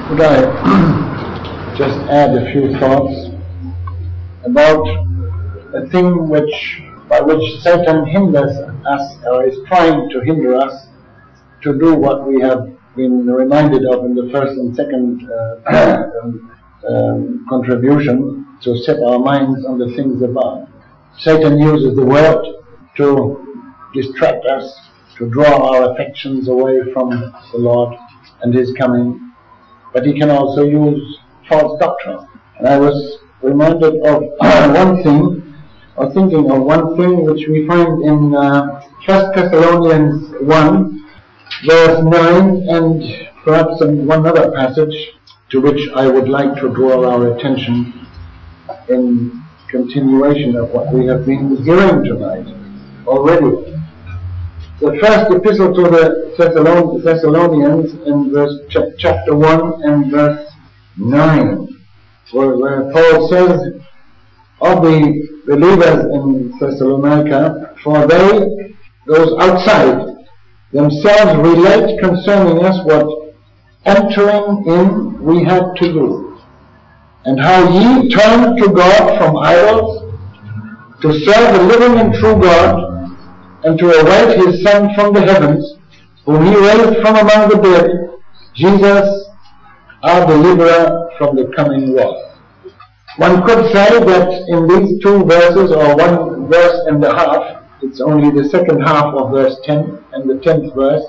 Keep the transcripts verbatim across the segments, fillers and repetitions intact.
Could I just add a few thoughts about a thing which, by which Satan hinders us, or is trying to hinder us to do what we have been reminded of in the first and second uh, um, um, contribution, to set our minds on the things above. Satan uses the word to distract us, to draw our affections away from the Lord and His coming, but he can also use false doctrine. And I was reminded of one thing, or thinking of one thing which we find in uh, First Thessalonians one, verse nine, and perhaps in one other passage to which I would like to draw our attention in continuation of what we have been hearing tonight already. The first epistle to the Thessalonians in verse ch- chapter one and verse nine, where, where Paul says of the believers in Thessalonica, for they, those outside, themselves relate concerning us what entering in we had to do, and how ye turned to God from idols to serve the living and true God, and to await His Son from the heavens, whom He raised from among the dead, Jesus, our deliverer from the coming wrath. One could say that in these two verses, or one verse and a half, it's only the second half of verse ten and the tenth verse,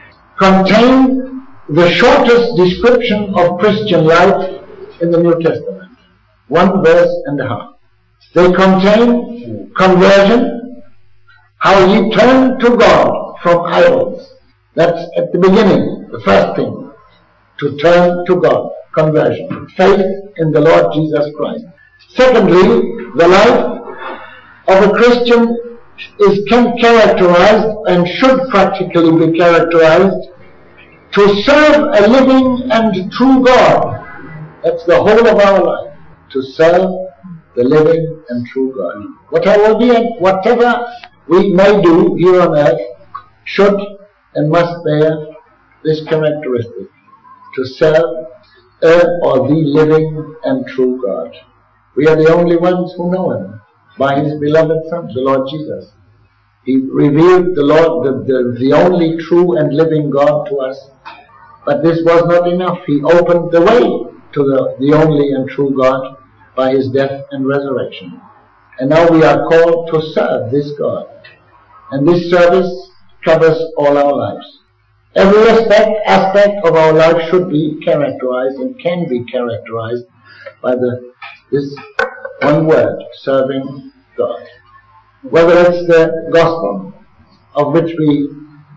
contain the shortest description of Christian life in the New Testament. One verse and a half. They contain conversion, how ye turn to God from idols. That's at the beginning, the first thing. To turn to God, conversion, faith in the Lord Jesus Christ. Secondly, the life of a Christian is characterized, and should practically be characterized, to serve a living and true God. That's the whole of our life. To serve the living and true God. Whatever we, whatever we may do here on earth should and must bear this characteristic: to serve a or the living and true God. We are the only ones who know Him by His beloved Son, the Lord Jesus. He revealed the Lord, the, the, the only true and living God to us. But this was not enough. He opened the way to the, the only and true God by His death and resurrection. And now we are called to serve this God. And this service covers all our lives. Every aspect, aspect of our life should be characterized and can be characterized by the, this one word, serving God. Whether it's the gospel, of which we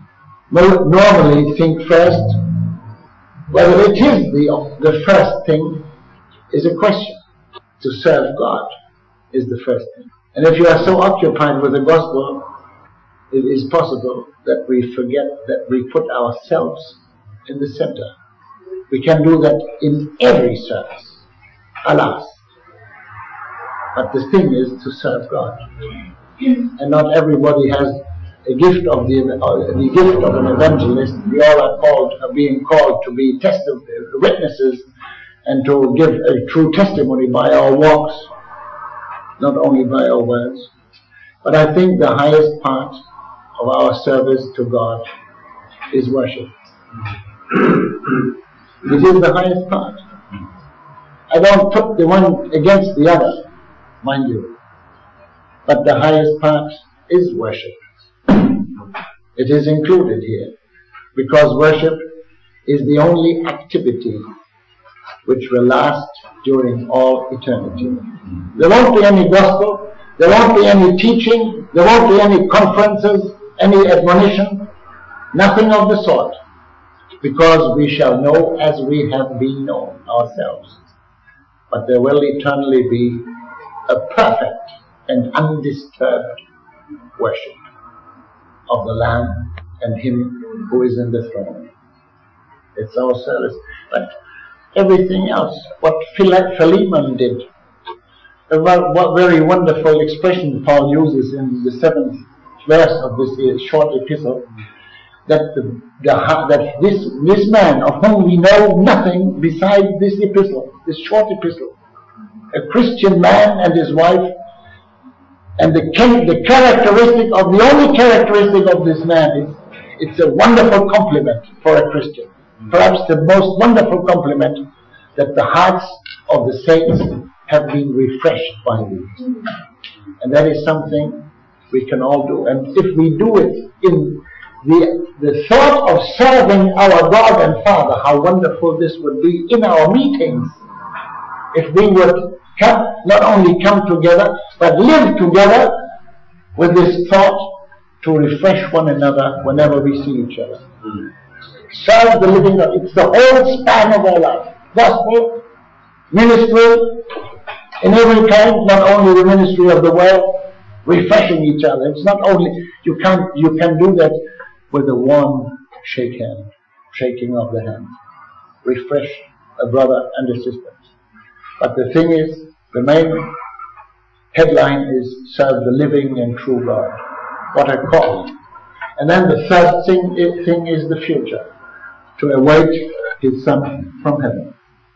normally think first, whether it is the, the first thing is a question. To serve God is the first thing. And if you are so occupied with the gospel, it is possible that we forget that we put ourselves in the center. We can do that in every service, alas. But the thing is to serve God. And not everybody has a gift of the, uh, the gift of an evangelist. We all are called, are being called to be testi- witnesses and to give a true testimony by our walks, not only by our words. But I think the highest part of our service to God is worship. It is the highest part. I don't put the one against the other, mind you. But the highest part is worship. It is included here, because worship is the only activity which will last during all eternity. There won't be any gospel, there won't be any teaching, there won't be any conferences, any admonition, nothing of the sort, because we shall know as we have been known ourselves. But there will eternally be a perfect and undisturbed worship of the Lamb and Him who is in the throne. It's our service. But everything else, what Philemon did, what very wonderful expression Paul uses in the seventh verse of this short epistle, that the the, that this, this man of whom we know nothing besides this epistle, this short epistle, a Christian man and his wife, and the, the characteristic of, the only characteristic of this man is, it's a wonderful compliment for a Christian. Perhaps the most wonderful compliment, that the hearts of the saints have been refreshed by these. And that is something we can all do. And if we do it in the, the thought of serving our God and Father, how wonderful this would be in our meetings. If we would come, not only come together, but live together with this thought to refresh one another whenever we see each other. Mm. Serve the living God. It's the whole span of our life. Gospel, ministry, in every kind, not only the ministry of the world, refreshing each other. It's not only, you can't, you can do that with a warm shake hand, shaking of the hand. Refresh a brother and a sister. But the thing is, the main headline is serve the living and true God. What a call. And then the third thing, thing is the future. To await his Son from heaven.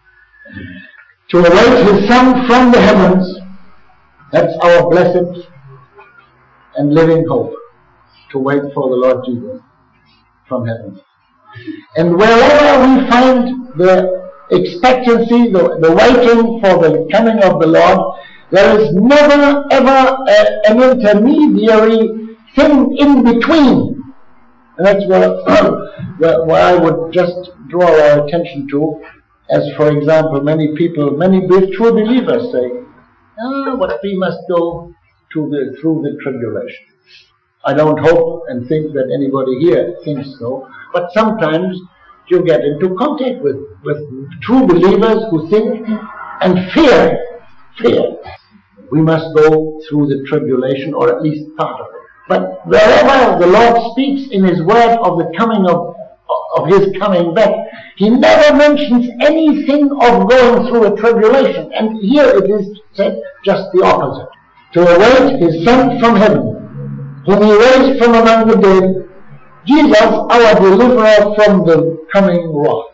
To await his Son from the heavens, that's our blessed and living hope. To wait for the Lord Jesus from heaven. And wherever we find the expectancy, the, the waiting for the coming of the Lord, there is never ever a, an intermediary thing in between. And that's where, where, where I would just draw our attention to, as for example, many people, many true believers say, ah, but we must go to the, through the tribulation. I don't hope and think that anybody here thinks so, but sometimes you get into contact with, with true believers who think and fear, fear. We must go through the tribulation, or at least part of it. But wherever the Lord speaks in His word of the coming of, of His coming back, He never mentions anything of going through a tribulation. And here it is said just the opposite. To await His Son from heaven, whom He raised from among the dead, Jesus, our deliverer from the coming wrath.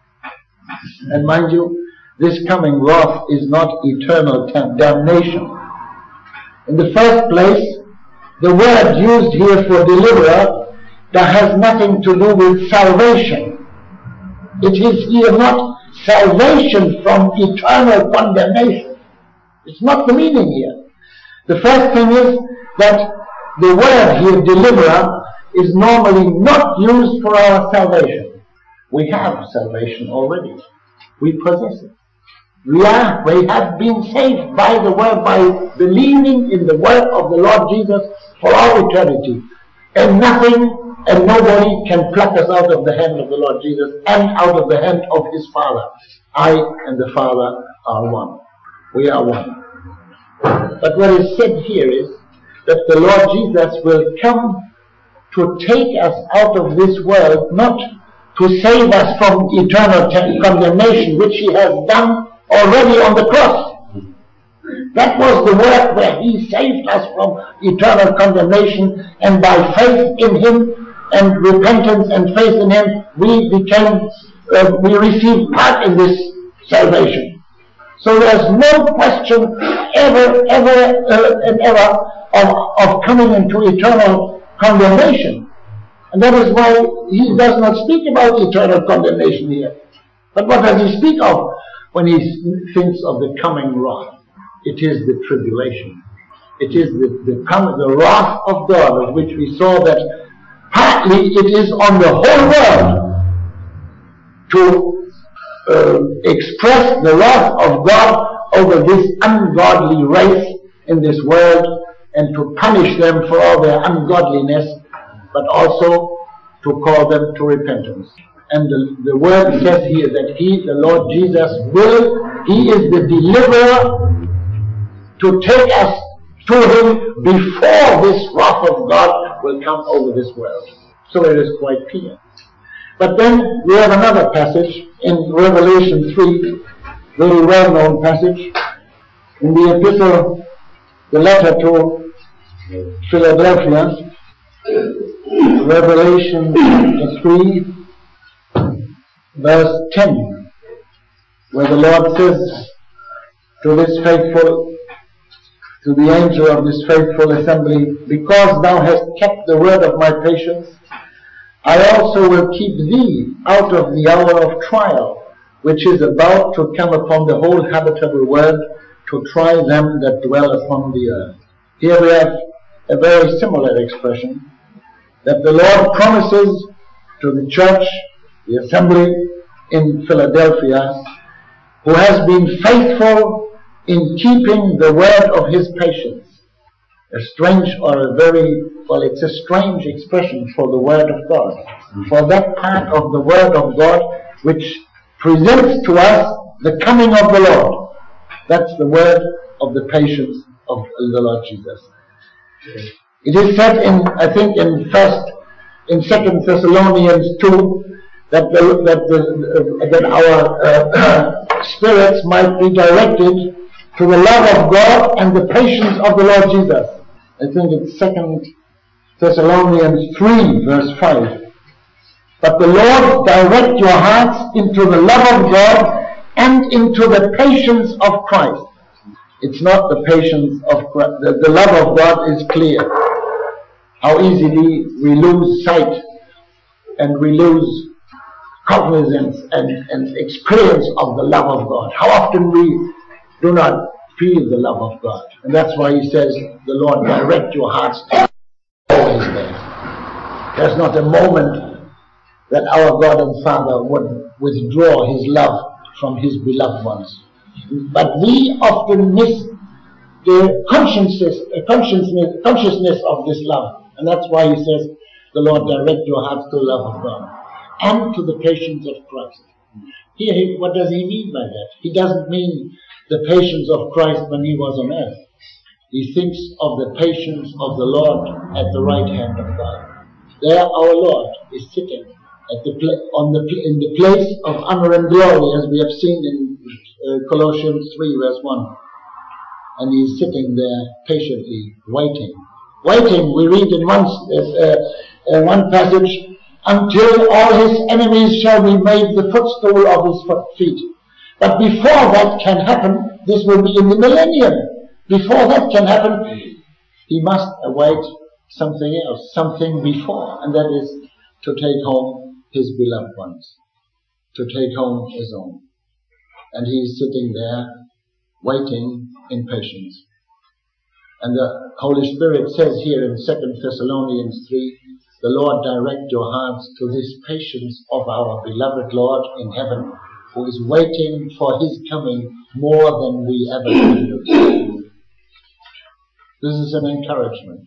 And mind you, this coming wrath is not eternal damnation. In the first place, the word used here for deliverer, that has nothing to do with salvation. It is here not salvation from eternal condemnation. It's not the meaning here. The first thing is that the word here, deliverer, is normally not used for our salvation. We have salvation already. We possess it. We are, we have been saved by the word, by believing in the word of the Lord Jesus for all eternity. And nothing and nobody can pluck us out of the hand of the Lord Jesus and out of the hand of His Father. I and the Father are one. We are one. But what is said here is that the Lord Jesus will come to take us out of this world, not to save us from eternal condemnation, which He has done already on the cross. That was the work where He saved us from eternal condemnation, and by faith in Him and repentance and faith in Him, we became, uh, we received part in this salvation. So there's no question ever, ever, uh, and ever of, of coming into eternal condemnation. And that is why He does not speak about eternal condemnation here. But what does He speak of when He thinks of the coming wrath? It is the tribulation. It is the, the, coming, the wrath of God, of which we saw that partly it is on the whole world to uh, express the wrath of God over this ungodly race in this world, and to punish them for all their ungodliness, but also to call them to repentance. And the, the word says here that He, the Lord Jesus, will, He is the deliverer to take us to Him before this wrath of God will come over this world. So it is quite clear. But then we have another passage in Revelation three, very well-known passage, in the epistle, the letter to Philadelphia, Revelation chapter three, verse ten, where the Lord says to this faithful, to the angel of this faithful assembly, because thou hast kept the word of my patience, I also will keep thee out of the hour of trial, which is about to come upon the whole habitable world, to try them that dwell upon the earth. Here we have a very similar expression, that the Lord promises to the church, the assembly in Philadelphia, who has been faithful in keeping the word of his patience. A strange or a very, well, it's a strange expression for the word of God. For that part of the word of God which presents to us the coming of the Lord. That's the word of the patience of the Lord Jesus. It is said in, I think, in first, in Second Thessalonians two, that the, that the, uh, that our uh, spirits might be directed to the love of God and the patience of the Lord Jesus. I think it's Second Thessalonians three, verse five. But the Lord direct your hearts into the love of God and into the patience of Christ. It's not the patience of Christ. The, the love of God is clear. How easily we lose sight and we lose cognizance and, and experience of the love of God. How often we do not feel the love of God. And that's why he says, the Lord direct your hearts to always there. There's not a moment that our God and Father would withdraw his love from his beloved ones. But we often miss the consciousness, consciousness, consciousness of this love. And that's why he says, the Lord direct your hearts to the love of God and to the patience of Christ. Here, he, what does he mean by that? He doesn't mean the patience of Christ when he was on earth. He thinks of the patience of the Lord at the right hand of God. There our Lord is sitting at the pla- on the pl- in the place of honor and glory, as we have seen in uh, Colossians three, verse one. And he is sitting there patiently, waiting. Waiting, we read in one, uh, uh, one passage, until all his enemies shall be made the footstool of his feet. But before that can happen, this will be in the millennium. Before that can happen, he must await something else, something before, and that is to take home his beloved ones, to take home his own. And he is sitting there, waiting in patience. And the Holy Spirit says here in Second Thessalonians three, the Lord direct your hearts to this patience of our beloved Lord in heaven, who is waiting for his coming more than we ever can do. This is an encouragement.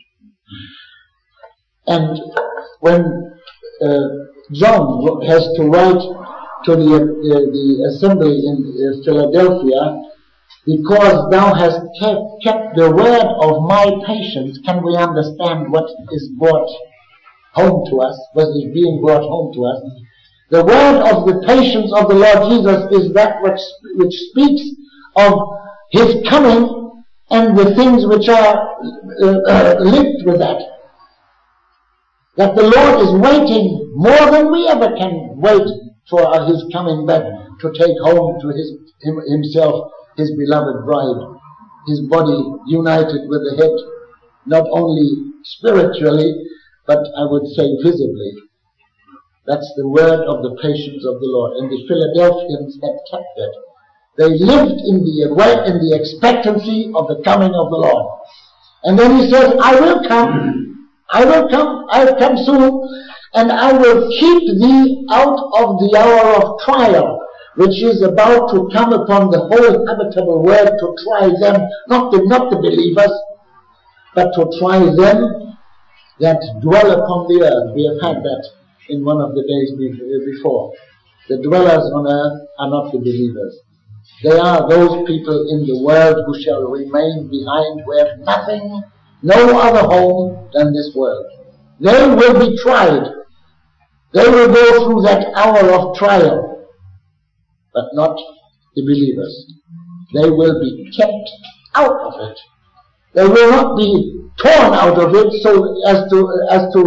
And when uh, John has to write to the, uh, the assembly in uh, Philadelphia, because thou hast kept, kept the word of my patience, can we understand what is brought home to us, what is being brought home to us? The word of the patience of the Lord Jesus is that which, which speaks of his coming and the things which are uh, uh, linked with that. That the Lord is waiting more than we ever can wait for his coming back to take home to his him, himself his beloved bride, his body united with the head, not only spiritually, but I would say visibly. That's the word of the patience of the Lord. And the Philadelphians had kept that. They lived in the in the expectancy of the coming of the Lord. And then he says, I will come, I will come, I'll come soon, and I will keep thee out of the hour of trial, which is about to come upon the whole habitable world, to try them, not the, not the believers, but to try them that dwell upon the earth. We have had that in one of the days before. The dwellers on earth are not the believers. They are those people in the world who shall remain behind, who have nothing, no other home than this world. They will be tried. They will go through that hour of trial, but not the believers. They will be kept out of it. They will not be torn out of it so as to as to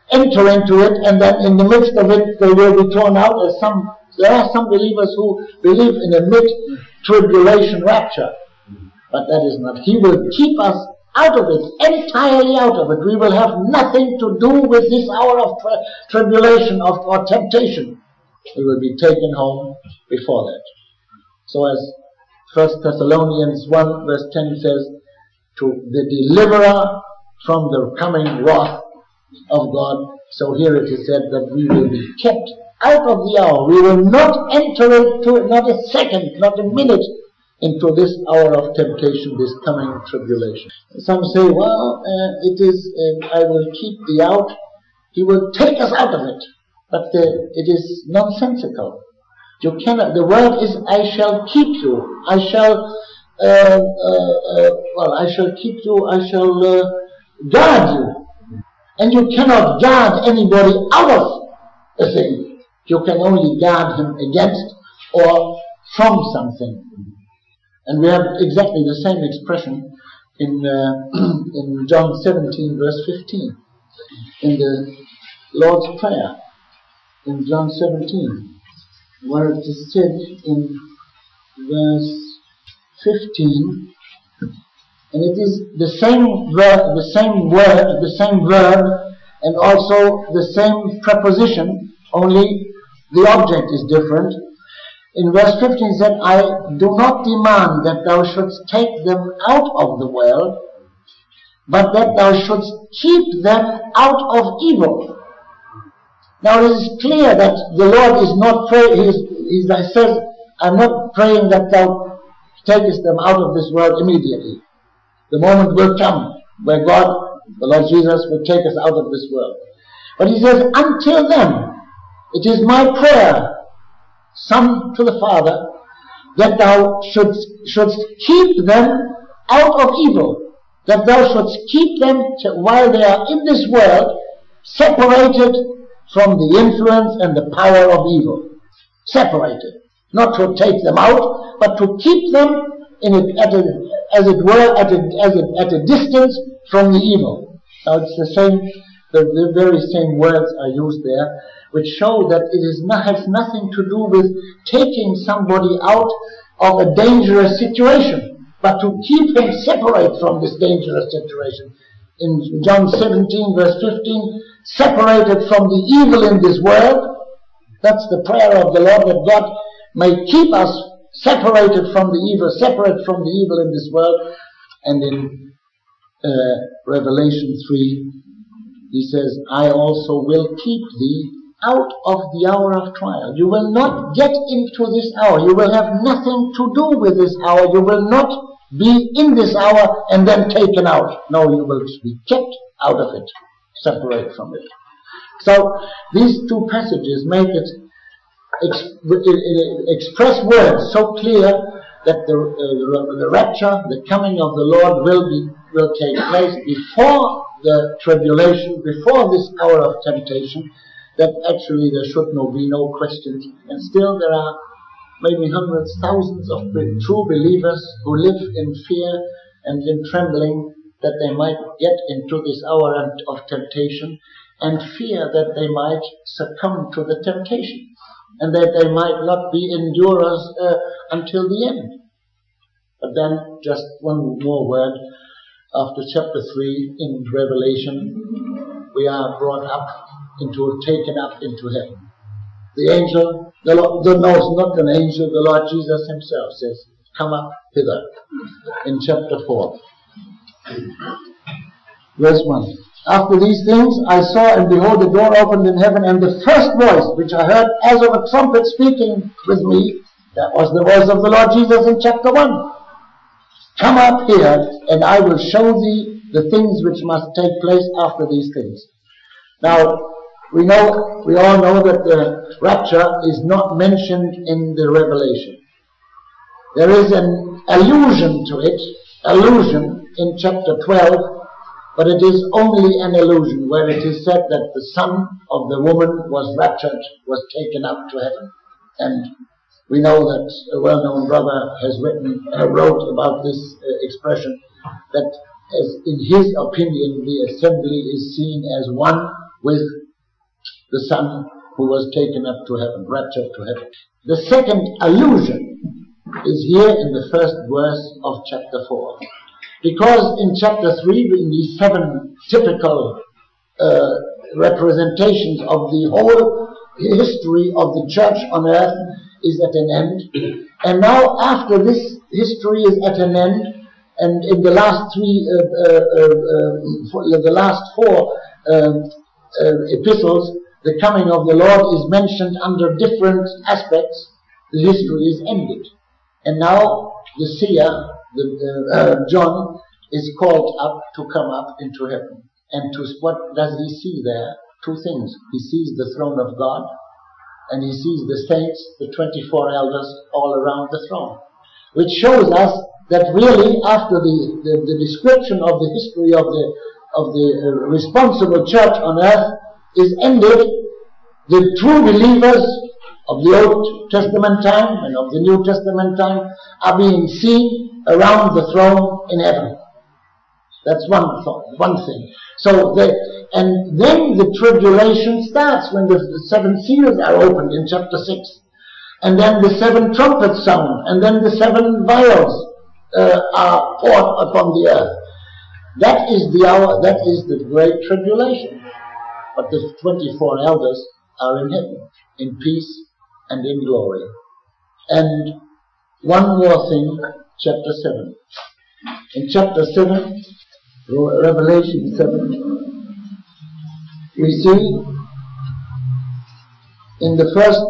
enter into it, and then in the midst of it they will be torn out. As some, there are some believers who believe in a mid-tribulation rapture, but that is not. He will keep us out of it, entirely out of it. We will have nothing to do with this hour of tri- tribulation of, or temptation. We will be taken home before that. So as First Thessalonians one verse ten says, to the deliverer from the coming wrath of God. So here it is said that we will be kept out of the hour. We will not enter into it, not a second, not a minute, into this hour of temptation, this coming tribulation. Some say, well, uh, it is, uh, I will keep thee out. He will take us out of it. But uh, it is nonsensical. You cannot, the word is, I shall keep you. I shall, uh, uh, uh, well, I shall keep you, I shall uh, guard you. And you cannot guard anybody out of a thing. You can only guard him against or from something. And we have exactly the same expression in uh, in John seventeen verse fifteen, in the Lord's Prayer, in John seventeen, where it is said in verse fifteen, and it is the same verb, the same word, the same verb, and also the same preposition, only the object is different. In verse fifteen it said, I do not demand that thou shouldst take them out of the world, but that thou shouldst keep them out of evil. Now it is clear that the Lord is not praying, he, is, he says, I'm not praying that thou takest them out of this world immediately. The moment will come where God, the Lord Jesus, will take us out of this world. But he says, until then, it is my prayer, Son to the Father, that thou shouldst, shouldst keep them out of evil, that thou shouldst keep them to, while they are in this world, separated from the influence and the power of evil. Separated. Not to take them out, but to keep them in a, at a, as it were, at a, as a, at a distance from the evil. Now it's the same, the, the very same words are used there, which show that it is not, has nothing to do with taking somebody out of a dangerous situation, but to keep him separate from this dangerous situation. In John seventeen verse fifteen, separated from the evil in this world. That's the prayer of the Lord, that God may keep us separated from the evil, separate from the evil in this world. And in uh, Revelation three, he says, I also will keep thee out of the hour of trial. You will not get into this hour. You will have nothing to do with this hour. You will not be in this hour and then taken out. No, you will be kept out of it, separate from it. So these two passages make it ex- express words so clear that the, uh, the rapture, the coming of the Lord will be will take place before the tribulation, before this hour of temptation, that actually there should no be no questions. And still there are maybe hundreds, thousands of true believers who live in fear and in trembling that they might get into this hour of temptation, and fear that they might succumb to the temptation, and that they might not be endurers uh, until the end. But then, just one more word, after chapter three in Revelation, we are brought up into, taken up into heaven. The angel, the Lord, the, no, not an angel, the Lord Jesus himself says, come up hither, in chapter four. Verse one. After these things I saw, and behold, the door opened in heaven, and the first voice which I heard as of a trumpet speaking with me, that was the voice of the Lord Jesus in chapter one. Come up here, and I will show thee the things which must take place after these things. Now, we know, we all know that the rapture is not mentioned in the Revelation. There is an allusion to it, allusion in chapter twelve, but it is only an allusion where it is said that the son of the woman was raptured, was taken up to heaven. And we know that a well-known brother has written, uh, wrote about this uh, expression, that as in his opinion the assembly is seen as one with the Son who was taken up to heaven, raptured to heaven. The second allusion is here in the first verse of chapter four. Because in chapter three, in these seven typical uh, representations of the whole history of the church on earth is at an end. And now after this history is at an end, and in the last three, uh, uh, uh, uh, the last four um, uh, epistles, the coming of the Lord is mentioned under different aspects. The history is ended. And now the seer, the, uh, uh, John, is called up to come up into heaven. And to what does he see there? Two things. He sees the throne of God, and he sees the saints, the twenty-four elders, all around the throne. Which shows us that really, after the, the, the description of the history of the, of the uh, responsible church on earth is ended, the true believers of the Old Testament time and of the New Testament time are being seen around the throne in heaven. That's one thought, one thing. So, the, and then the tribulation starts when the, the seven seals are opened in chapter six. And then the seven trumpets sound, and then the seven vials uh, are poured upon the earth. That is the hour, that is the great tribulation. But the twenty-four elders are in heaven, in peace and in glory. And one more thing, chapter seven. In chapter seven, Revelation seven, we see in the first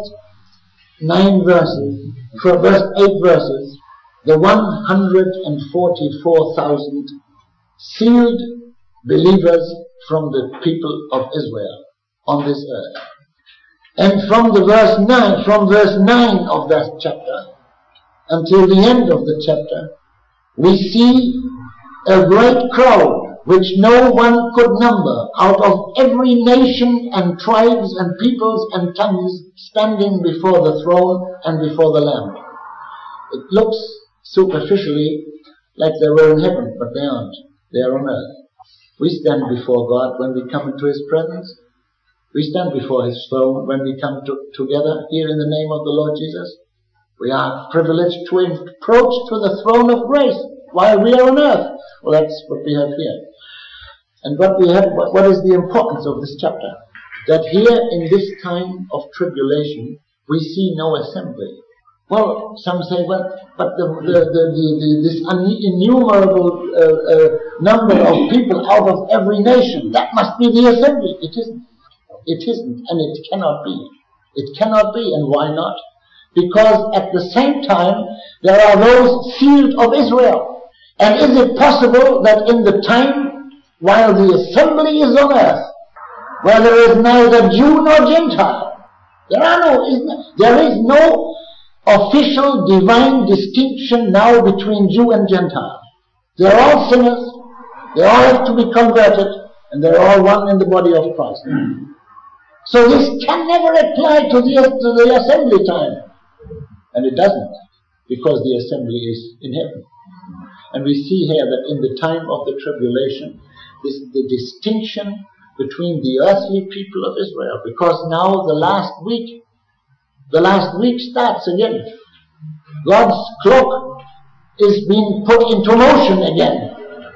nine verses, for verse eight verses, the one hundred forty-four thousand sealed believers from the people of Israel on this earth. And from the verse nine, from verse nine of that chapter until the end of the chapter, we see a great crowd which no one could number, out of every nation and tribes and peoples and tongues, standing before the throne and before the Lamb. It looks superficially like they were in heaven, but they aren't. They are on earth. We stand before God when we come into His presence. We stand before His throne when we come to, together here in the name of the Lord Jesus. We are privileged to approach to the throne of grace while we are on earth. Well, that's what we have here. And what we have, what, what is the importance of this chapter? That here in this time of tribulation, we see no assembly. Well, some say, well, but the, the, the, the, the, this innumerable uh, uh, number of people out of every nation, that must be the assembly. It isn't. It isn't, and it cannot be. It cannot be, and why not? Because at the same time, there are those sealed of Israel. And is it possible that in the time while the assembly is on earth, where there is neither Jew nor Gentile, there are no, is no, there is no official divine distinction now between Jew and Gentile. They're all sinners, they all have to be converted, and they're all one in the body of Christ. So this can never apply to the, to the assembly time. And it doesn't, because the assembly is in heaven. And we see here that in the time of the tribulation, this is the distinction between the earthly people of Israel, because now the last week, the last week starts again. God's clock is being put into motion again.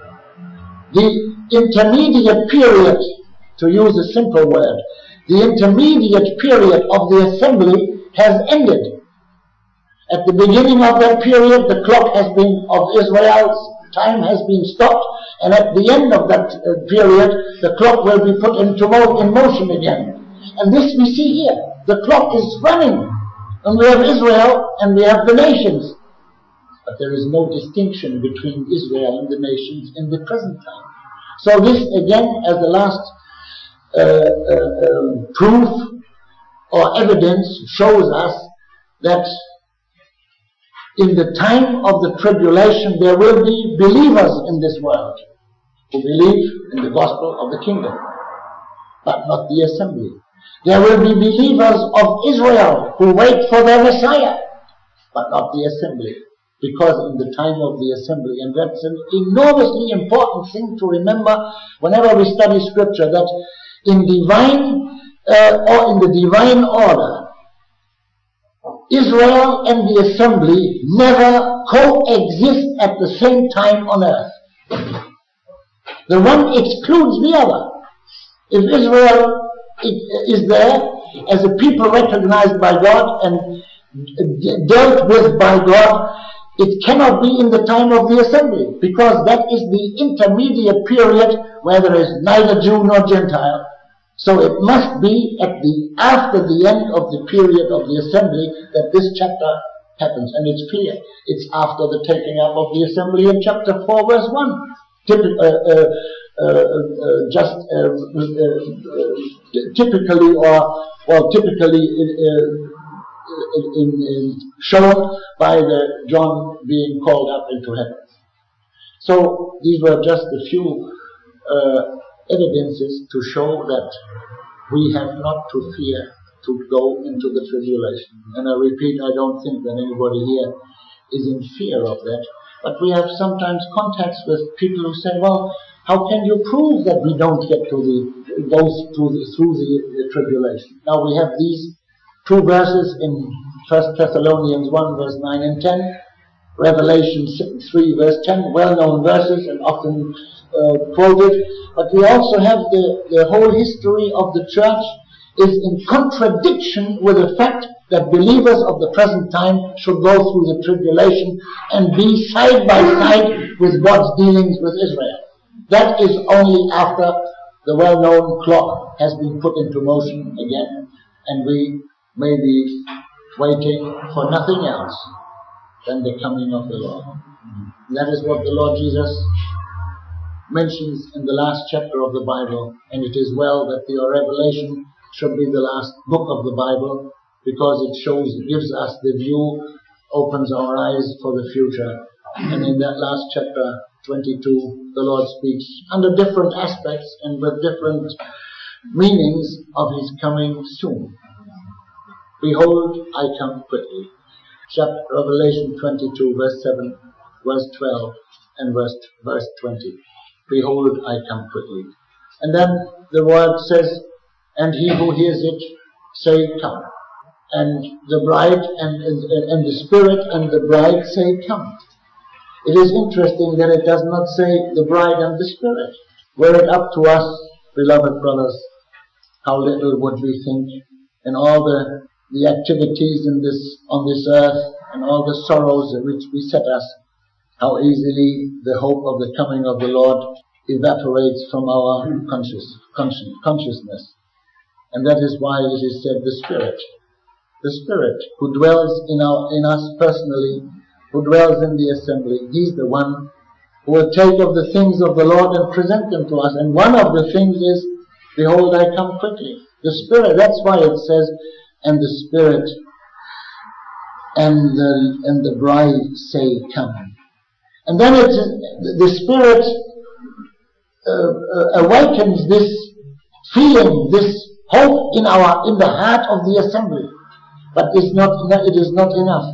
The intermediate period, to use a simple word, the intermediate period of the assembly has ended. At the beginning of that period, the clock has been, of Israel's time has been stopped, and at the end of that uh, period, the clock will be put into mo in motion again. And this we see here. The clock is running, and we have Israel, and we have the nations. But there is no distinction between Israel and the nations in the present time. So this, again, as the last uh, uh, uh, proof or evidence, shows us that in the time of the tribulation, there will be believers in this world who believe in the gospel of the kingdom, but not the assembly. There will be believers of Israel who wait for their Messiah, but not the assembly, because in the time of the assembly, and that's an enormously important thing to remember whenever we study Scripture, that in divine uh, or in the divine order, Israel and the assembly never coexist at the same time on earth. The one excludes the other. If Israel is there as a people recognized by God and dealt with by God, it cannot be in the time of the assembly, because that is the intermediate period where there is neither Jew nor Gentile. So it must be at the after the end of the period of the assembly that this chapter happens, and it's clear. It's after the taking up of the assembly in chapter four, verse one. Typ- uh, uh, uh, uh, just uh, uh, uh, typically, or well, typically in, uh, in, in shown by the John being called up into heaven. So these were just a few uh, evidences to show that we have not to fear to go into the tribulation. And I repeat, I don't think that anybody here is in fear of that. But we have sometimes contacts with people who say, well, how can you prove that we don't get to the, go through the, through the tribulation? Now we have these two verses in First Thessalonians one, verse nine and ten, Revelation three, verse ten, well-known verses and often uh, quoted. But we also have the, the whole history of the church is in contradiction with the fact that believers of the present time should go through the tribulation and be side by side with God's dealings with Israel. That is only after the well-known clock has been put into motion again, and we may be waiting for nothing else than the coming of the Lord. That is what the Lord Jesus mentions in the last chapter of the Bible, and it is well that the Revelation should be the last book of the Bible, because it shows, it gives us the view, opens our eyes for the future. And in that last chapter, twenty-two, the Lord speaks under different aspects and with different meanings of His coming soon. Behold, I come quickly. Chapter Revelation twenty-two, verse seven, verse twelve, and verse, verse twenty. Behold, I come quickly. And then the word says, and he who hears it, say, come. And the bride and, and, and the Spirit and the bride say, come. It is interesting that it does not say the bride and the Spirit. Were it up to us, beloved brothers, how little would we think in all the, the activities in this, on this earth and all the sorrows which beset us, how easily the hope of the coming of the Lord evaporates from our conscious, conscious, consciousness. And that is why it is said the Spirit. The Spirit who dwells in, our, in us personally, who dwells in the assembly, He's the one who will take of the things of the Lord and present them to us. And one of the things is, behold, I come quickly. The Spirit, that's why it says, and the Spirit and the, and the bride say, come. And then it, the Spirit uh, uh, awakens this feeling, this hope in our in the heart of the assembly. But it's not, it is not enough.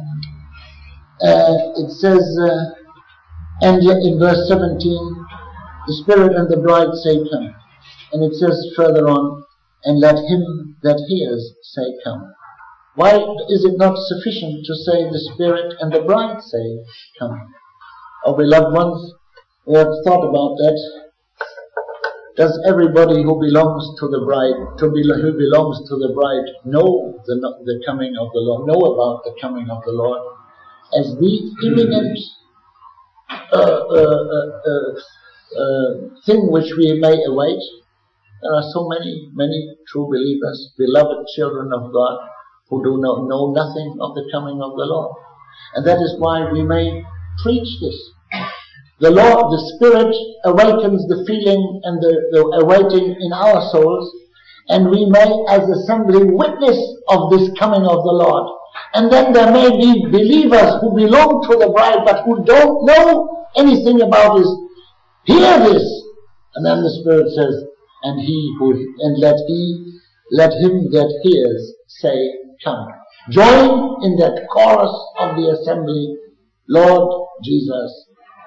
Uh, it says, uh, and in verse seventeen, the Spirit and the bride say, come. And it says further on, and let him that hears say, come. Why is it not sufficient to say the Spirit and the bride say, come? Oh, beloved ones, we have thought about that. Does everybody who belongs to the bride, to be, who belongs to the bride, know the, the coming of the Lord, know about the coming of the Lord as the imminent uh, uh, uh, uh, uh, thing which we may await? There are so many, many true believers, beloved children of God, who do not know nothing of the coming of the Lord. And that is why we may preach this. The Lord, the Spirit awakens the feeling and the, the awaiting in our souls, and we may as assembly witness of this coming of the Lord. And then there may be believers who belong to the bride but who don't know anything about this. Hear this. And then the Spirit says, and he who, and let he, let him that hears say, come. Join in that chorus of the assembly, Lord Jesus,